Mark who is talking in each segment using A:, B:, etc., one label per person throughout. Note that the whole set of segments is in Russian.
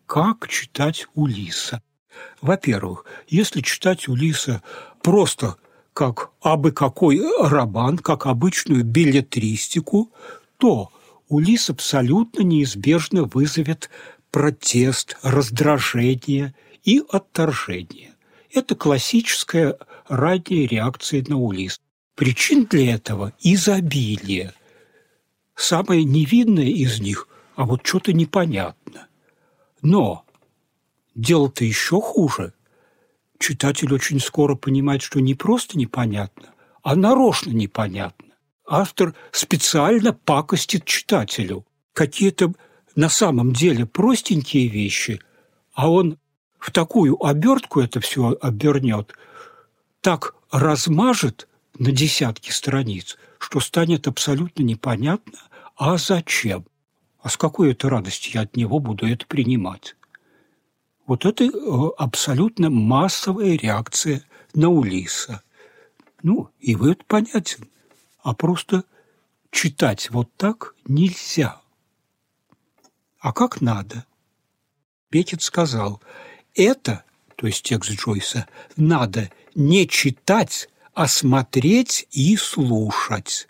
A: как читать Улисса. Во-первых, если читать Улисса просто как абы какой роман, как обычную беллетристику, то Улисс абсолютно неизбежно вызовет протест, раздражение и отторжение. Это классическая ранняя реакция на Улисса. Причин для этого изобилие. Самое невинное из них, а вот что-то непонятно. Но дело-то еще хуже. Читатель очень скоро понимает, что не просто непонятно, а нарочно непонятно. Автор специально пакостит читателю. Какие-то на самом деле простенькие вещи, а он в такую обертку это все обернет, так размажет на десятки страниц, что станет абсолютно непонятно, а зачем? А с какой это радостью я от него буду это принимать? Вот это абсолютно массовая реакция на Улисса. Ну, и вывод понятен. А просто читать вот так нельзя. А как надо? Беккет сказал, это, то есть текст Джойса, надо не читать, а смотреть и слушать.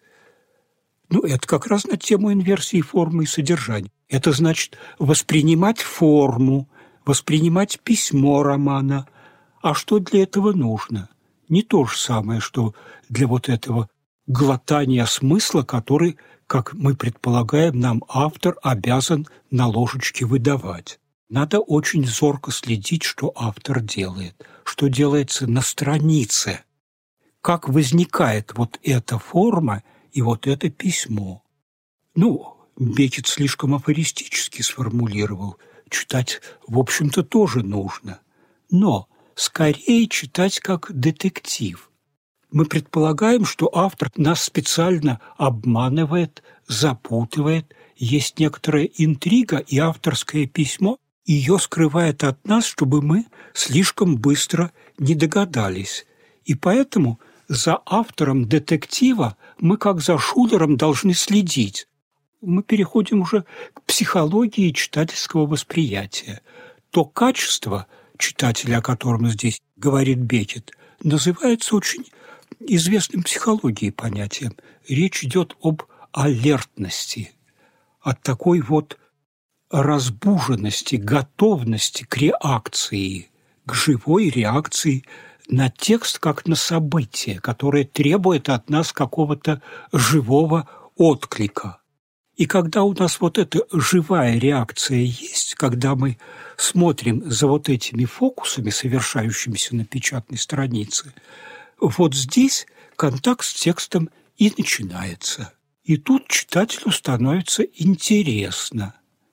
A: Ну, это как раз на тему инверсии формы и содержания. Это значит воспринимать форму, воспринимать письмо романа. А что для этого нужно? Не то же самое, что для вот этого глотания смысла, который, как мы предполагаем, нам автор обязан на ложечке выдавать. Надо очень зорко следить, что автор делает, что делается на странице, как возникает вот эта форма и вот это письмо. Ну, Беккет слишком афористически сформулировал. Читать, в общем-то, тоже нужно. Но скорее читать как детектив. Мы предполагаем, что автор нас специально обманывает, запутывает. Есть некоторая интрига, и авторское письмо ее скрывает от нас, чтобы мы слишком быстро не догадались. И поэтому за автором детектива мы, как за шулером, должны следить. Мы переходим уже к психологии читательского восприятия. То качество читателя, о котором здесь говорит Беккет, называется очень известным психологией понятием. Речь идет об алертности, от такой вот разбуженности, готовности к реакции, к живой реакции на текст как на событие, которое требует от нас какого-то живого отклика. И когда у нас вот эта живая реакция есть, когда мы смотрим за вот этими фокусами, совершающимися на печатной странице, вот здесь контакт с текстом и начинается. И тут читателю становится интересно.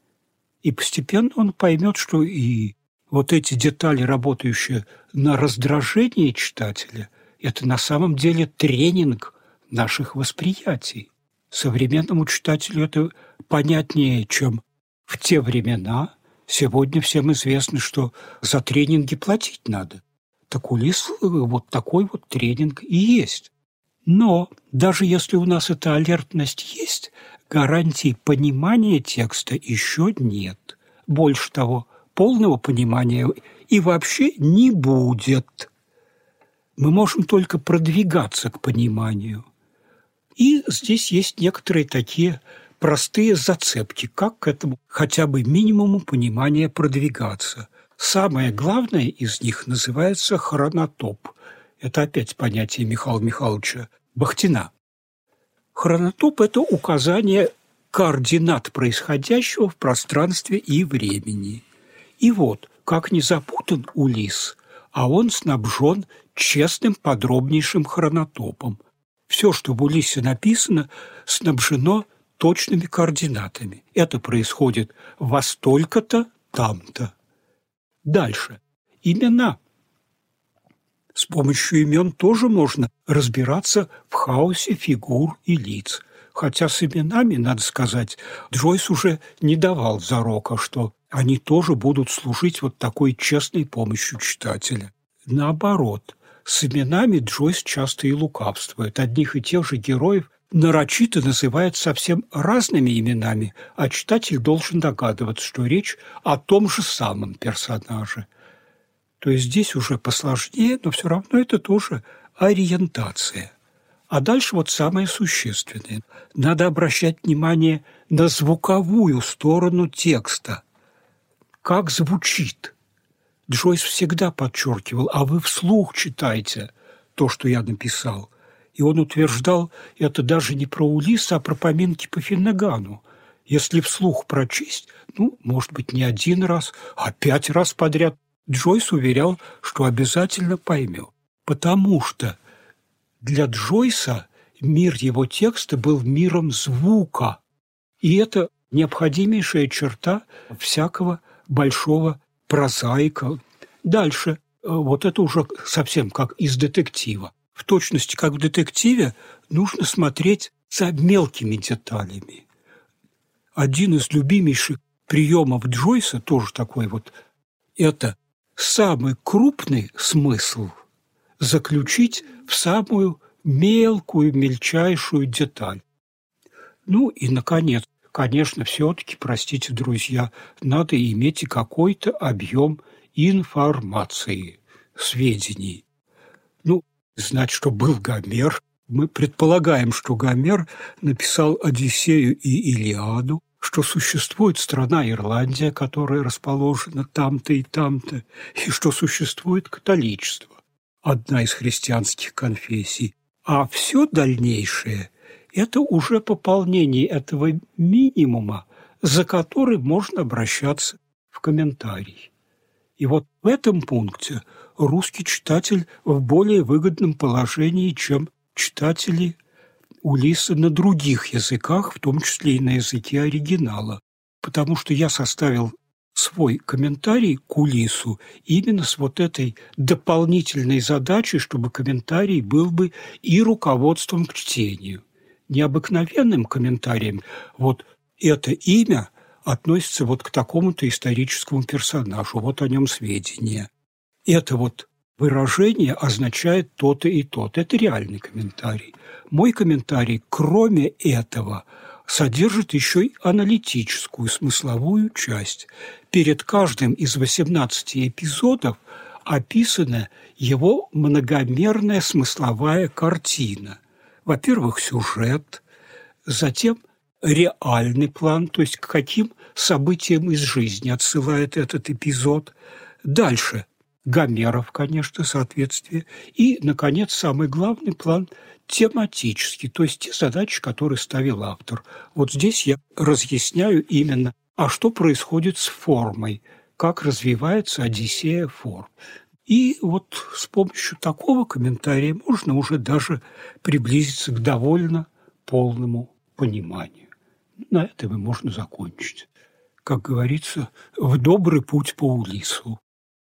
A: И постепенно он поймет, что и вот эти детали, работающие на раздражение читателя, это на самом деле тренинг наших восприятий. Современному читателю это понятнее, чем в те времена. Сегодня всем известно, что за тренинги платить надо. Так Улисс вот такой вот тренинг и есть. Но даже если у нас эта алертность есть, гарантий понимания текста еще нет. Больше того, полного понимания и вообще не будет. Мы можем только продвигаться к пониманию. И здесь есть некоторые такие простые зацепки, как к этому хотя бы минимуму понимания продвигаться. Самое главное из них называется хронотоп. Это опять понятие Михаила Михайловича Бахтина. Хронотоп – это указание координат происходящего в пространстве и времени. И вот, как не запутан Улисс, а он снабжен честным подробнейшим хронотопом. Все, что в Улиссе написано, снабжено точными координатами. Это происходит во столько-то, там-то. Дальше. Имена. С помощью имен тоже можно разбираться в хаосе фигур и лиц. Хотя с именами, надо сказать, Джойс уже не давал зарока, что они тоже будут служить вот такой честной помощью читателя. Наоборот, с именами Джойс часто и лукавствует. Одних и тех же героев нарочито называет совсем разными именами, а читатель должен догадываться, что речь о том же самом персонаже. То есть здесь уже посложнее, но все равно это тоже ориентация. А дальше вот самое существенное. Надо обращать внимание на звуковую сторону текста. Как звучит. Джойс всегда подчеркивал, а вы вслух читайте то, что я написал. И он утверждал, это даже не про Улисса, а про поминки по Финнегану. Если вслух прочесть, может быть, не один раз, а 5 раз подряд, Джойс уверял, что обязательно поймет. Потому что для Джойса мир его текста был миром звука. И это необходимейшая черта всякого большого прозаика. Дальше, вот это уже совсем как из детектива. В точности, как в детективе, нужно смотреть за мелкими деталями. Один из любимейших приемов Джойса, тоже такой вот, это самый крупный смысл заключить в самую мелкую, мельчайшую деталь. И, наконец, конечно, все-таки, простите, друзья, надо иметь и какой-то объем информации, сведений. Знать, что был Гомер. Мы предполагаем, что Гомер написал «Одиссею» и «Илиаду», что существует страна Ирландия, которая расположена там-то и там-то, и что существует католичество, одна из христианских конфессий. А все дальнейшее – это уже пополнение этого минимума, за который можно обращаться в комментарий. И вот в этом пункте русский читатель в более выгодном положении, чем читатели Улисса на других языках, в том числе и на языке оригинала. Потому что я составил свой комментарий к Улиссу именно с вот этой дополнительной задачей, чтобы комментарий был бы и руководством к чтению. Необыкновенным комментарием вот это имя относится вот к такому-то историческому персонажу, вот о нем сведения. Это вот выражение означает то-то и то-то. Это реальный комментарий. Мой комментарий, кроме этого, содержит еще и аналитическую, смысловую часть. Перед каждым из 18 эпизодов описана его многомерная смысловая картина. Во-первых, сюжет, затем реальный план, то есть к каким событиям из жизни отсылает этот эпизод. Дальше Гомеров, конечно, соответствие. И, наконец, самый главный план тематический, то есть те задачи, которые ставил автор. Вот здесь я разъясняю именно, а что происходит с формой, как развивается Одиссея форм. И вот с помощью такого комментария можно уже даже приблизиться к довольно полному пониманию. На этом и можно закончить. Как говорится, в добрый путь по Улиссу.